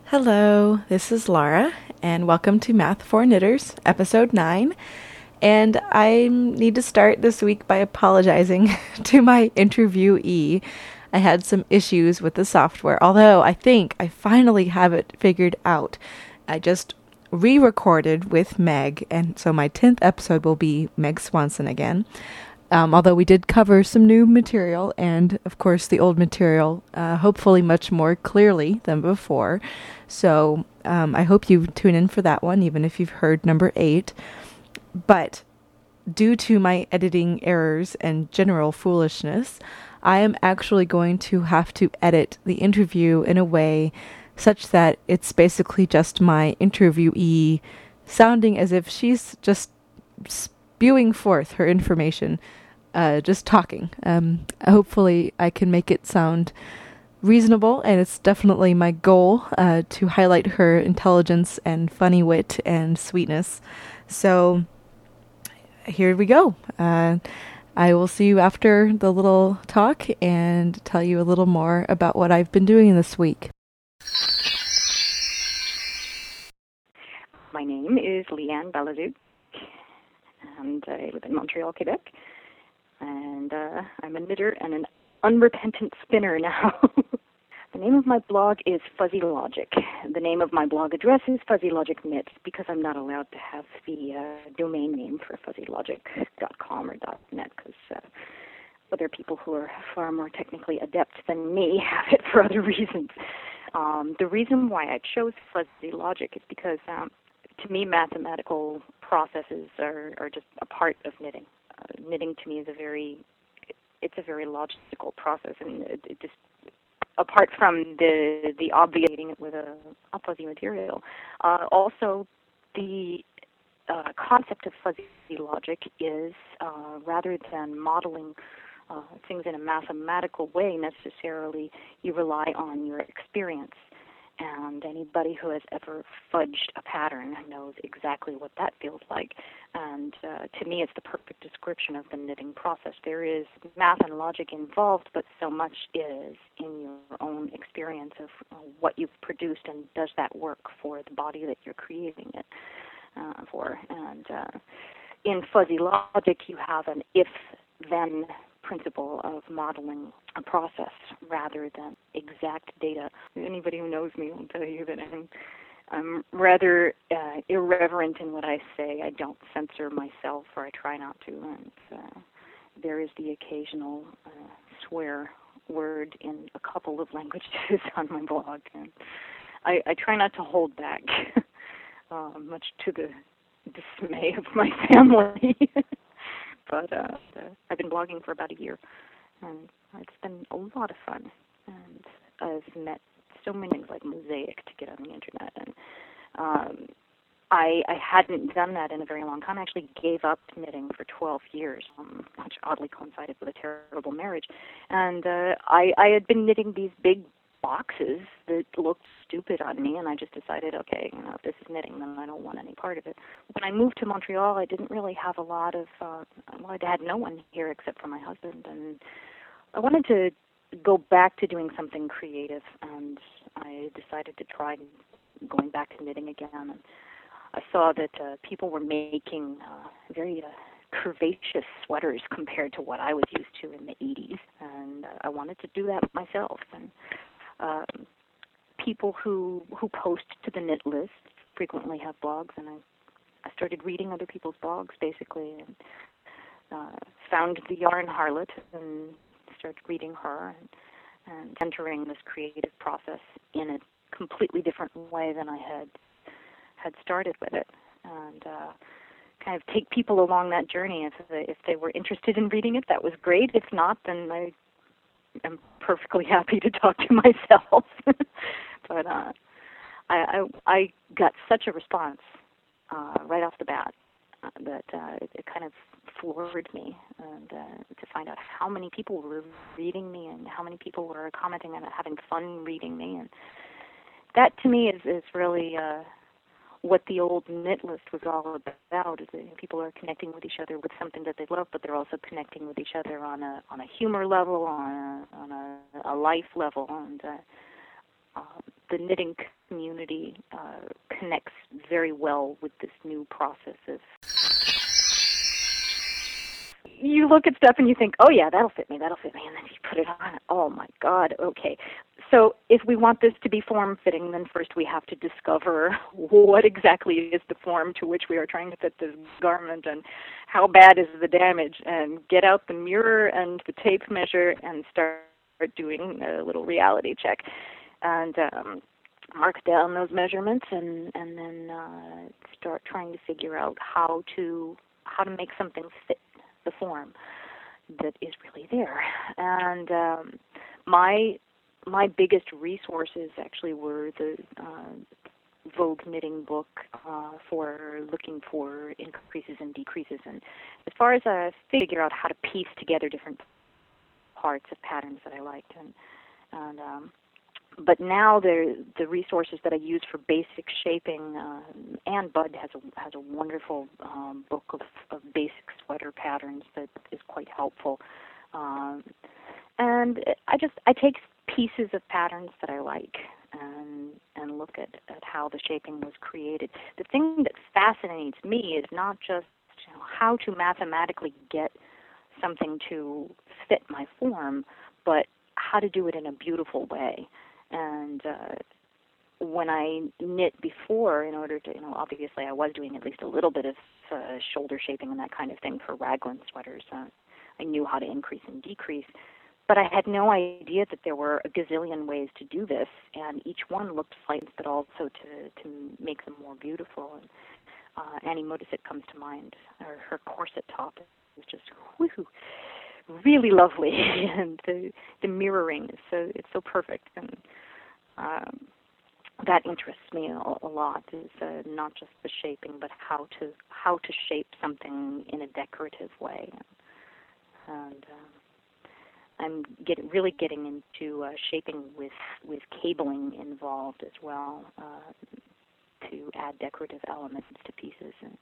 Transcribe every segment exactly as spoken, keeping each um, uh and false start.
Hello, this is Laura, and welcome to Math for Knitters, episode nine. And I need to start this week by apologizing to my interviewee. I had some issues with the software, although I think I finally have it figured out. I just re-recorded with Meg, and so my tenth episode will be Meg Swanson again. Um, although we did cover some new material and, of course, the old material, uh, hopefully much more clearly than before. So um, I hope you tune in for that one, even if you've heard number eight. But due to my editing errors and general foolishness, I am actually going to have to edit the interview in a way such that it's basically just my interviewee sounding as if she's just spewing forth her information, uh, just talking. Um, hopefully I can make it sound reasonable, and it's definitely my goal uh, to highlight her intelligence and funny wit and sweetness. So here we go. Uh, I will see you after the little talk and tell you a little more about what I've been doing this week. My name is Leanne Balazou, and I live in Montreal, Quebec, and uh, I'm a knitter and an unrepentant spinner now. The name of my blog is Fuzzy Logic. The name of my blog address is Fuzzy Logic Knits, because I'm not allowed to have the uh, domain name for fuzzy logic dot com or .net, because uh, other people who are far more technically adept than me have it for other reasons. Um, the reason why I chose Fuzzy Logic is because um, to me, mathematical processes are, are just a part of knitting. Uh, knitting to me is a very, it's a very logical process, and it, it just, apart from the the obviating it with a, a fuzzy material, uh, also the uh, concept of fuzzy logic is uh, rather than modeling uh, things in a mathematical way necessarily, you rely on your experience. And anybody who has ever fudged a pattern knows exactly what that feels like. And uh, to me, it's the perfect description of the knitting process. There is math and logic involved, but so much is in your own experience of uh, what you've produced, and does that work for the body that you're creating it uh, for. And uh, in fuzzy logic, you have an if-then principle of modeling a process rather than exact data. Anybody who knows me will tell you that I'm, I'm rather uh, irreverent in what I say. I don't censor myself, or I try not to. And uh, there is the occasional uh, swear word in a couple of languages on my blog. And I, I try not to hold back, uh, much to the dismay of my family. But uh, I've been blogging for about a year, and it's been a lot of fun. And I've met so many things like Mosaic to get on the internet, and um, I, I hadn't done that in a very long time. I actually gave up knitting for twelve years, um, which oddly coincided with a terrible marriage. And uh, I, I had been knitting these big boxes that looked stupid on me, and I just decided, okay, you know, if this is knitting, then I don't want any part of it. When I moved to Montreal, I didn't really have a lot of, uh, well, I had no one here except for my husband, and I wanted to go back to doing something creative, and I decided to try going back to knitting again. And I saw that uh, people were making uh, very uh, curvaceous sweaters compared to what I was used to in the eighties, and uh, I wanted to do that myself. And Um, people who who post to the knit list frequently have blogs, and I, I started reading other people's blogs, basically, and uh, found the Yarn Harlot and started reading her and, and entering this creative process in a completely different way than I had had started with it, and uh, kind of take people along that journey. If they, if they were interested in reading it, that was great. If not, then I I'm perfectly happy to talk to myself. But uh, I, I I got such a response uh, right off the bat uh, that uh, it, it kind of floored me, and uh, to find out how many people were reading me and how many people were commenting and having fun reading me, and that to me is is really uh, what the old knit list was all about, is that people are connecting with each other with something that they love, but they're also connecting with each other on a on a humor level, on a, on a, a life level, and uh, uh, the the knitting community uh, connects very well with this new process of, you look at stuff and you think, oh yeah, that'll fit me, that'll fit me, and then you put it on. Oh my God, okay. So if we want this to be form-fitting, then first we have to discover what exactly is the form to which we are trying to fit this garment, and how bad is the damage, and get out the mirror and the tape measure and start doing a little reality check, and um, mark down those measurements, and, and then uh, start trying to figure out how to how to make something fit the form that is really there. And um, my my biggest resources actually were the uh, Vogue knitting book uh, for looking for increases and decreases, and as far as I uh, figure out how to piece together different parts of patterns that I liked, and and um, but now the the resources that I use for basic shaping, uh, Anne Budd has a has a wonderful um, book of, of basic sweater patterns that is quite helpful, um, and I just I take pieces of patterns that I like and and look at, at how the shaping was created. The thing that fascinates me is not just, you know, how to mathematically get something to fit my form, but how to do it in a beautiful way. And uh, when I knit before, in order to, you know, obviously I was doing at least a little bit of uh, shoulder shaping and that kind of thing for raglan sweaters. Uh, I knew how to increase and decrease, but I had no idea that there were a gazillion ways to do this, and each one looked slightly, but also to, to make them more beautiful. And uh, Annie Modisett comes to mind. Her, her corset top is just woohoo, really lovely, and the the mirroring is so it's so perfect, and um, that interests me a, a lot. Is uh, not just the shaping, but how to how to shape something in a decorative way, and uh, I'm get, really getting into uh, shaping with with cabling involved as well, uh, to add decorative elements to pieces, and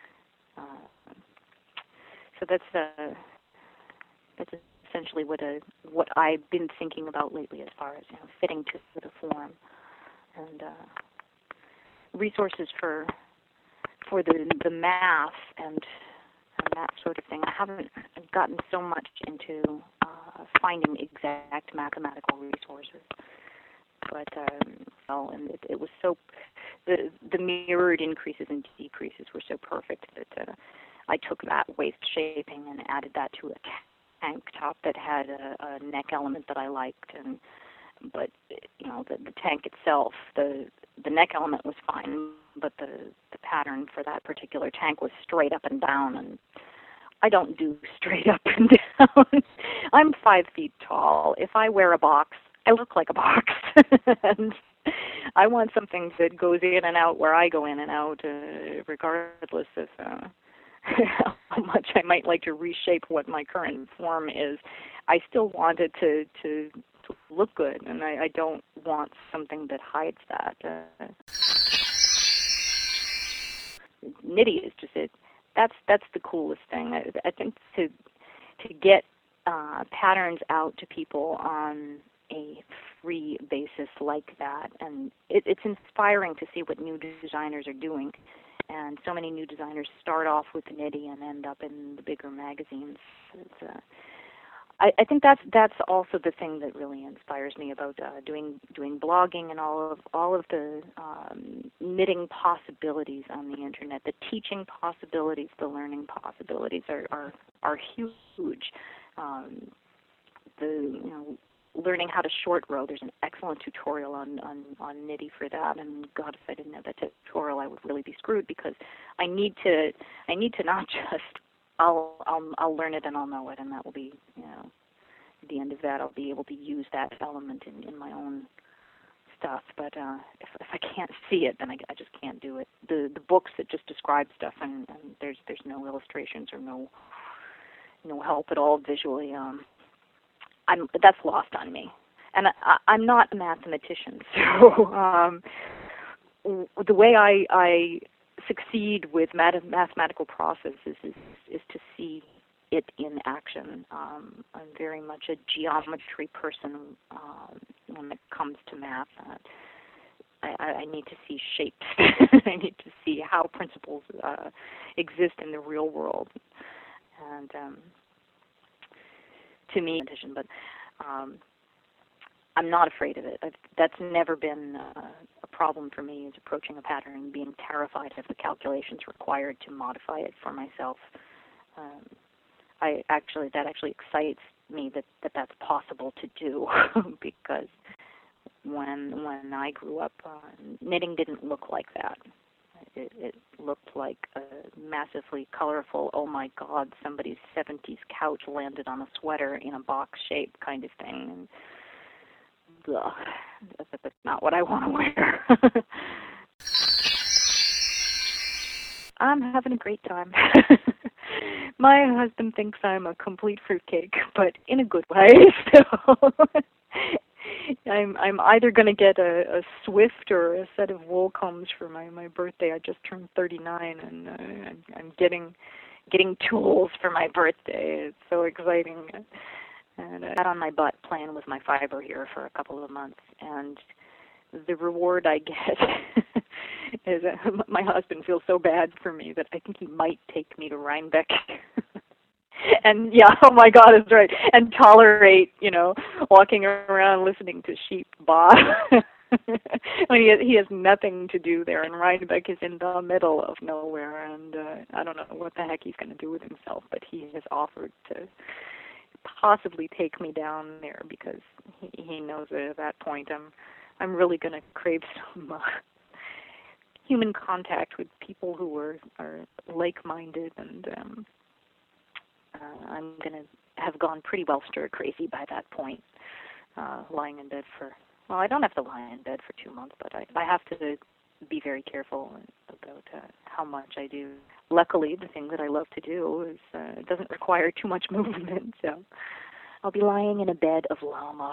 uh, so that's uh, that's essentially what a what I've been thinking about lately, as far as, you know, fitting to the form, and uh, resources for for the the math and, and that sort of thing. I haven't gotten so much into uh, finding exact mathematical resources, but um, well, and it, it was so the the mirrored increases and decreases were so perfect that uh, I took that waist shaping and added that to a tank top that had a, a neck element that I liked, and but you know the, the tank itself, the the neck element was fine, but the the pattern for that particular tank was straight up and down, and I don't do straight up and down. I'm five feet tall. If I wear a box, I look like a box, and I want something that goes in and out where I go in and out, uh, regardless of uh, how much I might like to reshape what my current form is. I still want it to, to, to look good, and I, I don't want something that hides that. Uh, Knitty is just it. That's that's the coolest thing. I, I think to to get uh, patterns out to people on a free basis like that, and it, it's inspiring to see what new designers are doing. And so many new designers start off with Knitty and end up in the bigger magazines. It's, uh, I, I think that's that's also the thing that really inspires me about uh, doing doing blogging and all of all of the um, knitting possibilities on the internet. The teaching possibilities, the learning possibilities are are, are huge. Um, the you know. Learning how to short row. There's an excellent tutorial on, on, on Knitty for that, and God, if I didn't have that tutorial, I would really be screwed, because I need to I need to not just I'll I'll I'll learn it and I'll know it, and that will be, you know, at the end of that I'll be able to use that element in, in my own stuff. But uh, if if I can't see it, then I, I just can't do it. The the books that just describe stuff and, and there's there's no illustrations or no no help at all visually. Um, I'm, that's lost on me, and I, I'm not a mathematician, so um, the way I, I succeed with math, mathematical processes is, is to see it in action. Um, I'm very much a geometry person um, when it comes to math. Uh, I, I need to see shapes. I need to see how principles uh, exist in the real world. And um, to me, but um, I'm not afraid of it. I've, that's never been uh, a problem for me, is approaching a pattern, being terrified of the calculations required to modify it for myself. Um, I actually, that actually excites me that, that that's possible to do because when when I grew up, uh, knitting didn't look like that. It, it looked like a massively colorful, oh my God, somebody's seventies couch landed on a sweater in a box shape kind of thing. And, ugh, that's not what I want to wear. I'm having a great time. My husband thinks I'm a complete fruitcake, but in a good way. So I'm I'm either going to get a, a Swift or a set of wool combs for my, my birthday. I just turned thirty-nine, and uh, I'm, I'm getting getting tools for my birthday. It's so exciting. And I sat on my butt playing with my fiber here for a couple of months, and the reward I get is uh, my husband feels so bad for me that I think he might take me to Rhinebeck. And yeah, oh my God, it's right. And tolerate, you know, walking around listening to sheep baa. When he has, he has nothing to do there, and Rhinebeck is in the middle of nowhere, and uh, I don't know what the heck he's going to do with himself, but he has offered to possibly take me down there because he, he knows that at that point I'm I'm really going to crave some uh, human contact with people who are, are like-minded, and um, uh, I'm going to have gone pretty well stir-crazy by that point, uh, lying in bed for, well, I don't have to lie in bed for two months, but I, I have to be very careful about uh, how much I do. Luckily, the thing that I love to do is uh, it doesn't require too much movement, so I'll be lying in a bed of llama.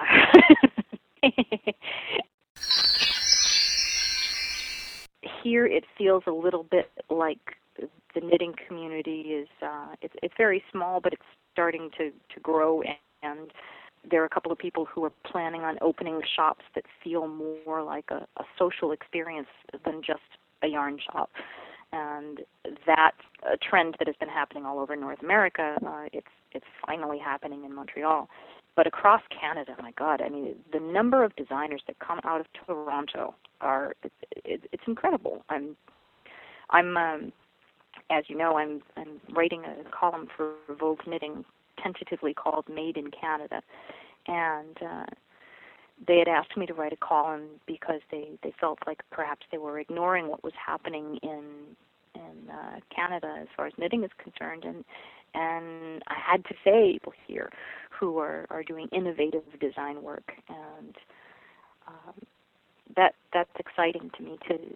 Here it feels a little bit like the knitting community is, uh, it's, it's very small, but it's starting to, to grow, and, and there are a couple of people who are planning on opening shops that feel more like a, a social experience than just a yarn shop. And that's a trend that has been happening all over North America. Uh, it's, it's finally happening in Montreal. But across Canada, my God, I mean, the number of designers that come out of Toronto are, it, it, it's incredible. I'm, I'm, um, as you know, I'm, I'm writing a column for Vogue Knitting, tentatively called Made in Canada. And uh, they had asked me to write a column because they, they felt like perhaps they were ignoring what was happening in in uh, Canada as far as knitting is concerned. And and I had to say people here who are, are doing innovative design work, and um, that that's exciting to me to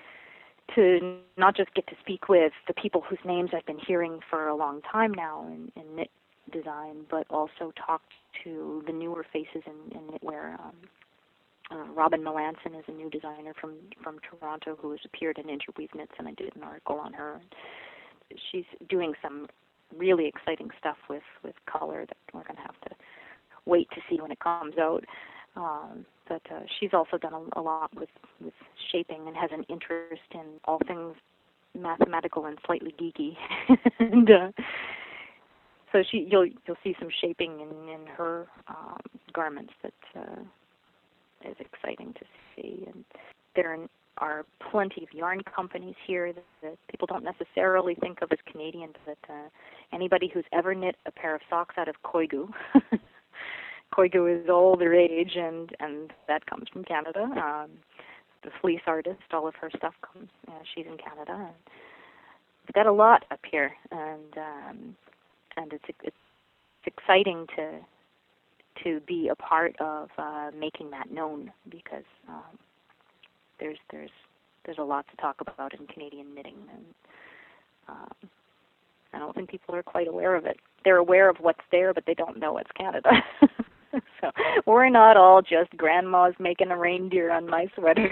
to not just get to speak with the people whose names I've been hearing for a long time now in, in knit design, but also talk to the newer faces in, in knitwear. Um, uh, Robin Melanson is a new designer from, from Toronto who has appeared in Interweave Knits, and I did an article on her. She's doing some really exciting stuff with, with color that we're going to have to wait to see when it comes out. Um, but uh, she's also done a, a lot with, with shaping and has an interest in all things mathematical and slightly geeky. and uh, so she, you'll you'll see some shaping in, in her um, garments that uh, is exciting to see. And there are plenty of yarn companies here that, that people don't necessarily think of as Canadian, but uh, anybody who's ever knit a pair of socks out of Koigu. Koigu is all their age, and, and that comes from Canada. Um, the fleece artist, all of her stuff comes, uh, she's in Canada. And we've got a lot up here, and um, and it's, it's exciting to to be a part of uh, making that known, because um, there's there's there's a lot to talk about in Canadian knitting, and um, I don't think people are quite aware of it. They're aware of what's there, but they don't know it's Canada. So we're not all just grandmas making a reindeer on my sweater.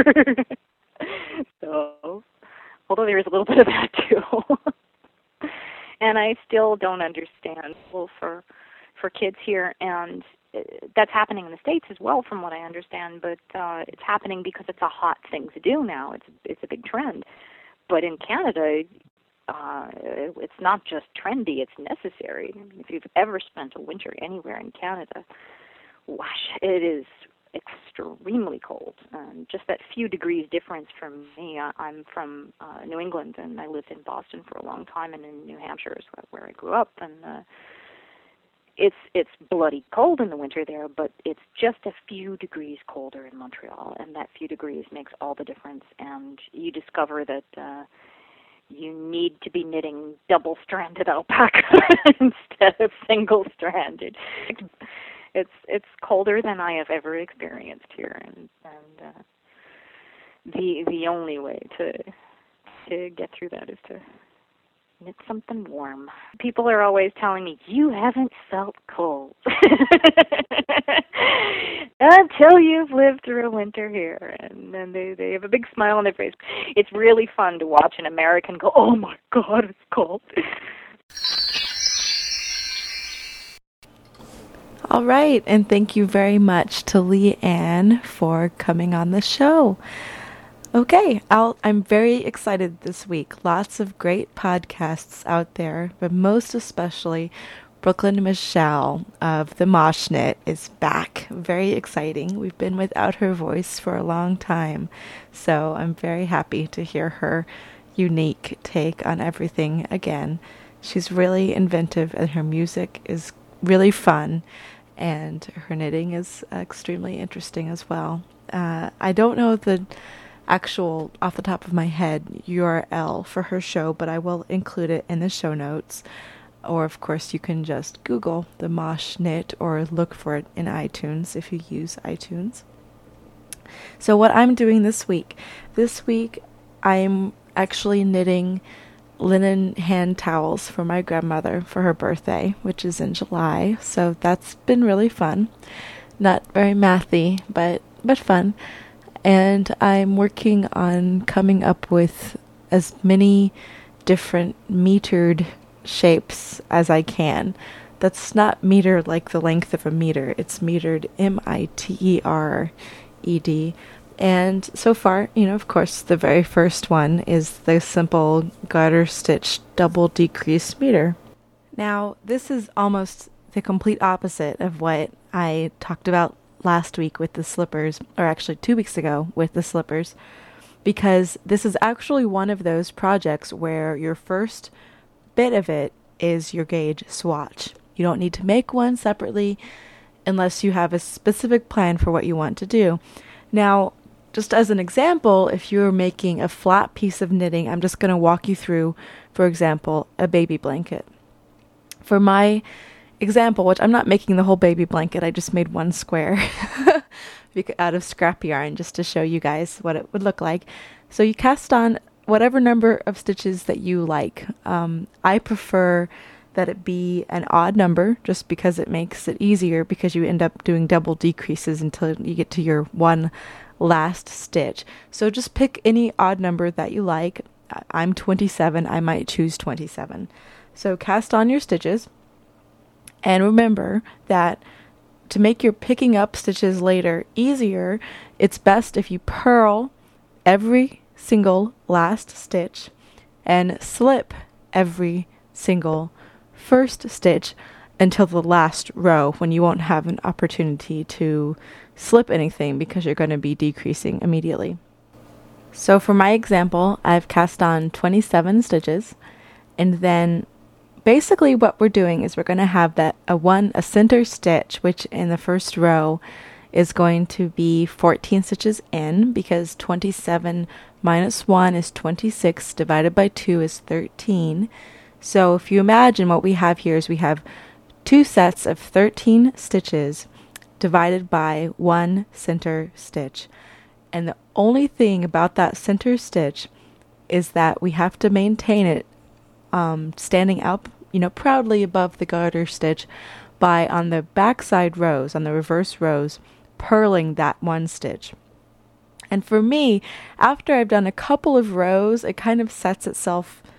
So, although there is a little bit of that too. And I still don't understand. Well, for for kids here, and that's happening in the States as well, from what I understand, but uh, it's happening because it's a hot thing to do now. It's, it's a big trend. But in Canada, uh, it's not just trendy, it's necessary. I mean, if you've ever spent a winter anywhere in Canada, gosh, it is extremely cold. Um, just that few degrees difference from me. I, I'm from uh, New England, and I lived in Boston for a long time, and in New Hampshire is where I grew up. And uh, it's it's bloody cold in the winter there, but it's just a few degrees colder in Montreal, and that few degrees makes all the difference. And you discover that uh, you need to be knitting double-stranded alpaca instead of single-stranded. It's it's colder than I have ever experienced here, and and uh, the the only way to to get through that is to knit something warm. People are always telling me, "You haven't felt cold until you've lived through a winter here," and then they they have a big smile on their face. It's really fun to watch an American go, "Oh my God, it's cold." All right, and thank you very much to Leanne for coming on the show. Okay, I'll, I'm very excited this week. Lots of great podcasts out there, but most especially Brooklyn Michelle of the Mosh Knit is back. Very exciting. We've been without her voice for a long time, so I'm very happy to hear her unique take on everything again. She's really inventive, and her music is really fun. And her knitting is uh, extremely interesting as well. Uh, I don't know the actual, off the top of my head, U R L for her show, but I will include it in the show notes. Or, of course, you can just Google the Mosh Knit or look for it in iTunes if you use iTunes. So what I'm doing this week, this week I'm actually knitting linen hand towels for my grandmother for her birthday, which is in July. So that's been really fun. Not very mathy, but but fun. And I'm working on coming up with as many different metered shapes as I can. That's not meter like the length of a meter. It's metered, M I T E R E D. And so far, you know, of course, the very first one is the simple garter stitch double decrease meter. Now, this is almost the complete opposite of what I talked about last week with the slippers, or actually two weeks ago with the slippers, because this is actually one of those projects where your first bit of it is your gauge swatch. You don't need to make one separately unless you have a specific plan for what you want to do. Now, just as an example, if you're making a flat piece of knitting, I'm just going to walk you through, for example, a baby blanket. For my example, which I'm not making the whole baby blanket, I just made one square out of scrap yarn just to show you guys what it would look like. So you cast on whatever number of stitches that you like. Um, I prefer that it be an odd number just because it makes it easier, because you end up doing double decreases until you get to your one last stitch. So just pick any odd number that you like. I'm twenty-seven. I might choose twenty-seven. So cast on your stitches. And remember that to make your picking up stitches later easier, it's best if you purl every single last stitch and slip every single first stitch until the last row, when you won't have an opportunity to slip anything because you're going to be decreasing immediately. So for my example, I've cast on twenty-seven stitches, and then basically what we're doing is we're going to have that a one a center stitch, which in the first row is going to be fourteen stitches in, because twenty-seven minus one is twenty-six, divided by two is thirteen. So if you imagine, what we have here is we have two sets of thirteen stitches divided by one center stitch. And the only thing about that center stitch is that we have to maintain it um, standing up, you know, proudly above the garter stitch by, on the backside rows, on the reverse rows, purling that one stitch. And for me, after I've done a couple of rows, it kind of sets itself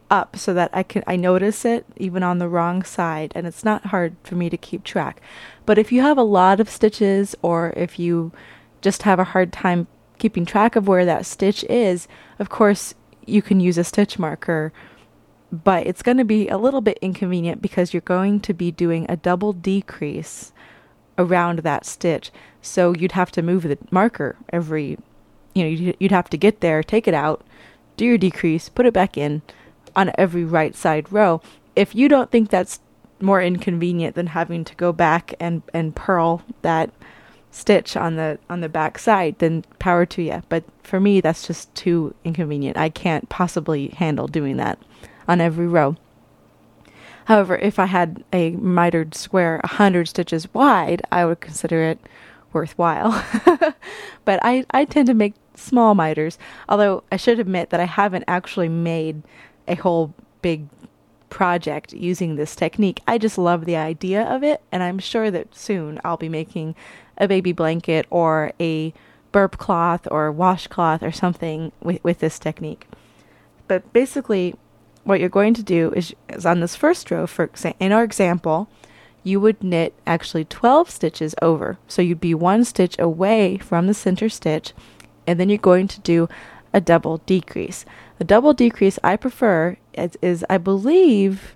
up so that I can I notice it even on the wrong side, and it's not hard for me to keep track. But if you have a lot of stitches, or if you just have a hard time keeping track of where that stitch is, of course you can use a stitch marker, but it's going to be a little bit inconvenient because you're going to be doing a double decrease around that stitch. So you'd have to move the marker every, you know, you'd have to get there, take it out, do your decrease, put it back in on every right side row. If you don't think that's more inconvenient than having to go back and, and purl that stitch on the on the back side, then power to you. But for me, that's just too inconvenient. I can't possibly handle doing that on every row. However, if I had a mitered square one hundred stitches wide, I would consider it worthwhile. But I, I tend to make small miters, although I should admit that I haven't actually made a whole big project using this technique. I just love the idea of it, and I'm sure that soon I'll be making a baby blanket or a burp cloth or washcloth or something with, with this technique. But basically, what you're going to do is, is on this first row, for exa- in our example, you would knit actually twelve stitches over. So you'd be one stitch away from the center stitch, and then you're going to do a double decrease. The double decrease I prefer is, is I believe,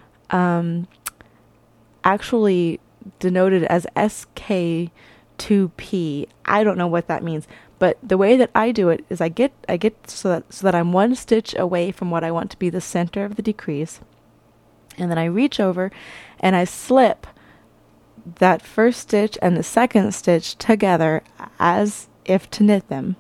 um, actually denoted as S K two P. I don't know what that means, but the way that I do it is I get I get so that so that I'm one stitch away from what I want to be the center of the decrease, and then I reach over and I slip that first stitch and the second stitch together as if to knit them.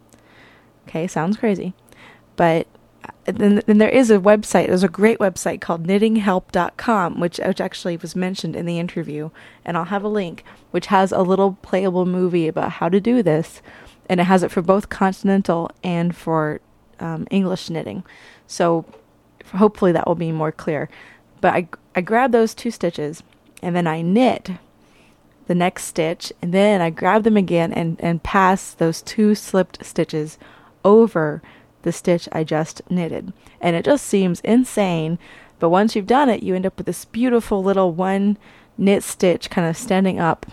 Okay, sounds crazy, but then, then there is a website. There's a great website called knitting help dot com, which, which actually was mentioned in the interview, and I'll have a link, which has a little playable movie about how to do this, and it has it for both continental and for um, English knitting. So hopefully that will be more clear. But I, I grab those two stitches, and then I knit the next stitch, and then I grab them again and, and pass those two slipped stitches over the stitch I just knitted. And it just seems insane, but once you've done it, you end up with this beautiful little one knit stitch kind of standing up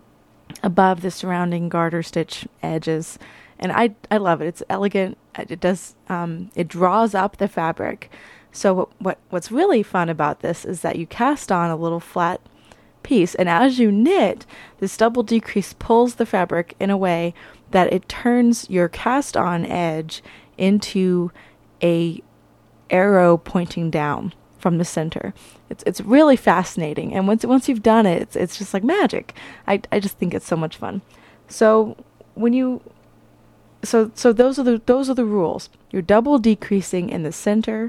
above the surrounding garter stitch edges. And I I love it. It's elegant. It does um, it draws up the fabric. So what, what what's really fun about this is that you cast on a little flat piece, and as you knit, this double decrease pulls the fabric in a way that it turns your cast on edge into a arrow pointing down from the center. It's it's really fascinating, and once once you've done it, it's it's just like magic. I I just think it's so much fun. So when you so so those are the those are the rules. You're double decreasing in the center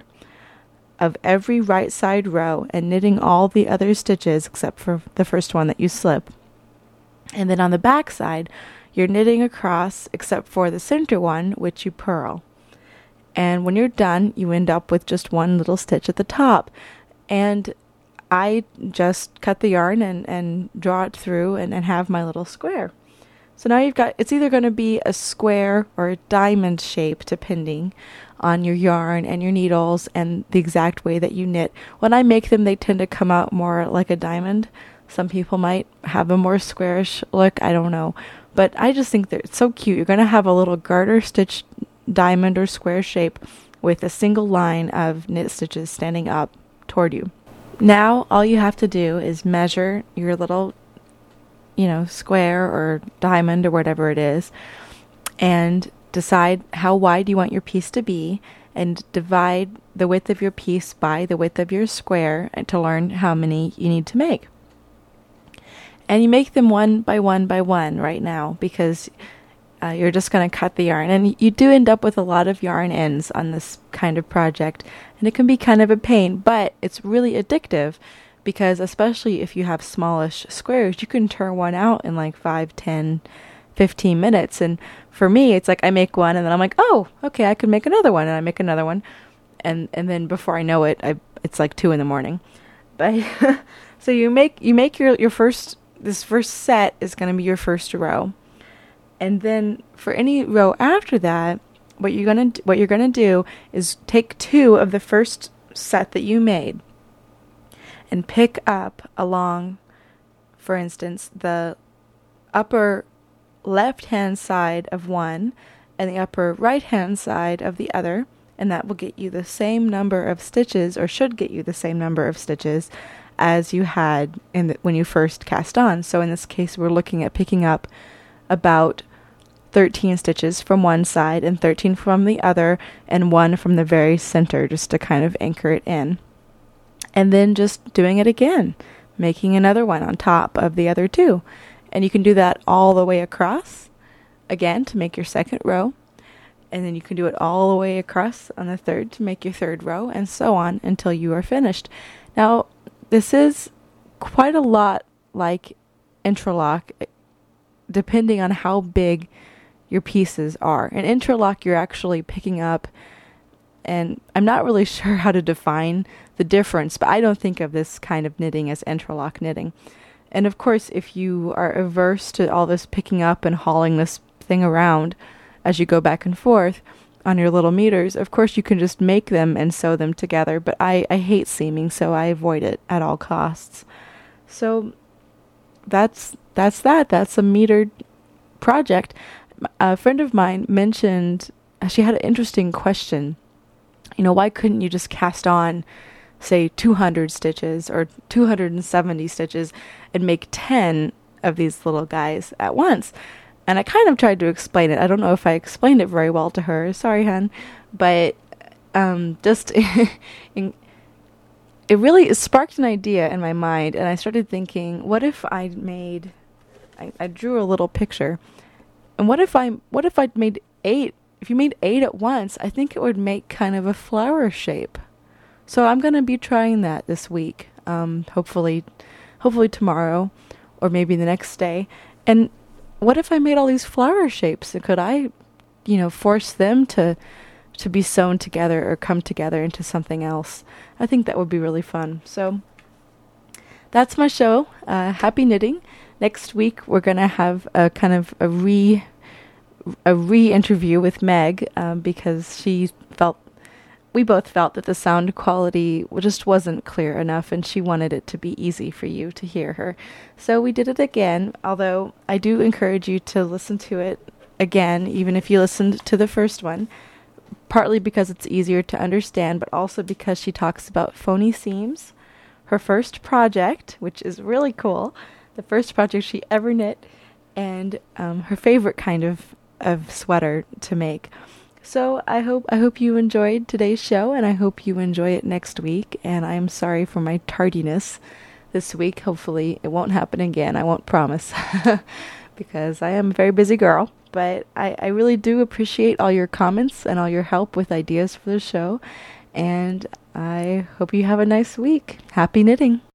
of every right side row and knitting all the other stitches except for the first one that you slip. And then on the back side, you're knitting across except for the center one, which you purl. And when you're done, you end up with just one little stitch at the top. And I just cut the yarn and, and draw it through and, and have my little square. So now you've got, it's either going to be a square or a diamond shape, depending on your yarn and your needles and the exact way that you knit. When I make them, they tend to come out more like a diamond. Some people might have a more squarish look, I don't know. But I just think that it's so cute. You're going to have a little garter stitch diamond or square shape with a single line of knit stitches standing up toward you. Now all you have to do is measure your little, you know, square or diamond or whatever it is, and decide how wide you want your piece to be, and divide the width of your piece by the width of your square to learn how many you need to make. And you make them one by one by one right now, because uh, you're just going to cut the yarn. And you do end up with a lot of yarn ends on this kind of project, and it can be kind of a pain, but it's really addictive, because especially if you have smallish squares, you can turn one out in like five, ten, fifteen minutes. And for me, it's like I make one and then I'm like, oh, okay, I can make another one, and I make another one. And and then before I know it, I it's like two in the morning. But so you make you make your, your first this first set is going to be your first row. And then for any row after that, what you're going to what you're going to do is take two of the first set that you made and pick up along, for instance, the upper left-hand side of one and the upper right-hand side of the other, and that will get you the same number of stitches, or should get you the same number of stitches as you had in the, when you first cast on. So in this case, we're looking at picking up about thirteen stitches from one side and thirteen from the other, and one from the very center, just to kind of anchor it in. And then just doing it again, making another one on top of the other two. And you can do that all the way across, again, to make your second row. And then you can do it all the way across on the third to make your third row, and so on until you are finished. Now, this is quite a lot like interlock, depending on how big your pieces are. In interlock, you're actually picking up, and I'm not really sure how to define the difference, but I don't think of this kind of knitting as interlock knitting. And of course, if you are averse to all this picking up and hauling this thing around as you go back and forth on your little meters, of course you can just make them and sew them together, but I, I hate seaming, so I avoid it at all costs. So that's that's that. That's a metered project. A friend of mine mentioned, she had an interesting question. You know, why couldn't you just cast on, say, two hundred stitches or two hundred seventy stitches and make ten of these little guys at once? And I kind of tried to explain it. I don't know if I explained it very well to her. Sorry, hon. But um, just in, it really it sparked an idea in my mind, and I started thinking, what if I made, I, I drew a little picture, and what if I, what if I made eight? If you made eight at once, I think it would make kind of a flower shape. So I'm going to be trying that this week. Um, hopefully, hopefully tomorrow, or maybe the next day. And what if I made all these flower shapes? Could I, you know, force them to to be sewn together or come together into something else? I think that would be really fun. So that's my show. Uh, happy knitting. Next week we're gonna have a kind of a re a re-interview with Meg um, because she felt we both felt that the sound quality just wasn't clear enough, and she wanted it to be easy for you to hear her. So we did it again, although I do encourage you to listen to it again, even if you listened to the first one, partly because it's easier to understand, but also because she talks about phony seams, her first project, which is really cool, the first project she ever knit, and um, her favorite kind of, of sweater to make. So I hope I hope you enjoyed today's show, and I hope you enjoy it next week. And I'm sorry for my tardiness this week. Hopefully it won't happen again. I won't promise because I am a very busy girl. But I, I really do appreciate all your comments and all your help with ideas for the show. And I hope you have a nice week. Happy knitting.